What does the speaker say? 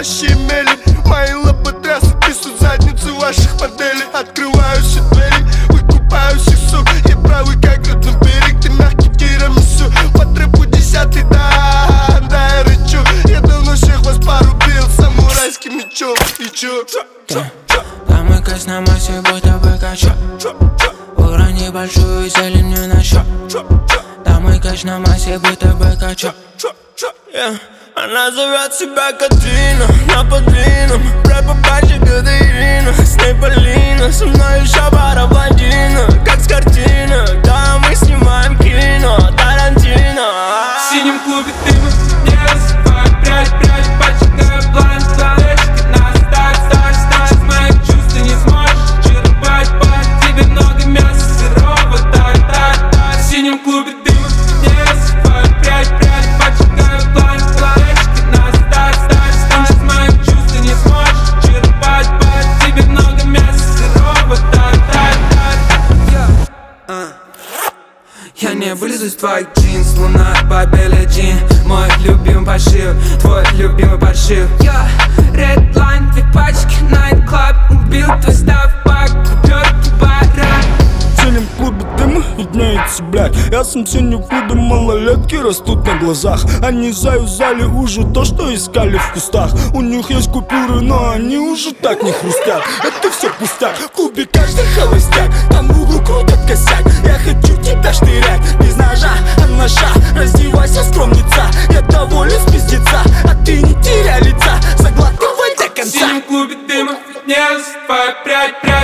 плащи и мели. Мои лоботрясы писают задницу ваших моделей. Открываю все двери, выкупаю сексу. Я правый как родной берег, ты мягкий тирамису. По трэпу 10-й, да, я рычу. Я давно всех вас порубил самурайским мечом. И чё? Помыкай на массе, будто бы качок. Урони большую зелень мне на счет. Домыкай на массе, будто бы качок. Она зовет себя Катрина, на подвином. Рэп побачит, когда Ирина. С ней Полина, со мной еще пара блондина. Как с картины, да мы снимаем кино Тарантино. В синем клубе дыма не рассыпает прядь, подчеркаю блайнд, флешки на старт. Моих чувств ты не сможешь черпать, тебе много мяса сырого, та-та-та. В синем клубе дыма не рассыпает прядь, подчеркаю блайнд, флешки на старт. Моих чувств ты не сможешь черпать, тебе много мяса сырого, та-та-та. Я не вылезу из твоих джинс, луна по белый джин. Мой любимый пошив, твой любимый подшив. Я редлайн, две пачки, найт-клаб. Убил твой став, пак, купер, бара. В синем клубе дыма виднеется, блядь. Я сам синим клубе, малолетки растут на глазах. Они заюзали уже то, что искали в кустах. У них есть купюры, но они уже так не хрустят. Это все пустяк, в клубе каждый холостяк. Там в углу крутят косяк. Я хочу тебя штырять, без ножа, а ножа. Раздевайся, скромница, я доволен с пиздеца. А ты не теряй лица, заглатывай до конца. В синем клубе дыма не рассыпает прядь.